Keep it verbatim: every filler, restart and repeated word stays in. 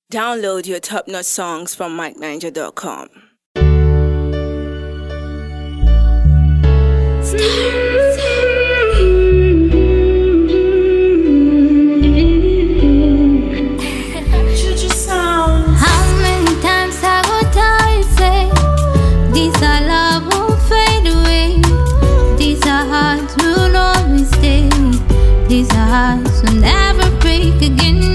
Download your top-notch songs from mike ninja dot com. How many times I go tell you, say, this our love won't fade away. These our hearts will always stay. These our hearts will never break again.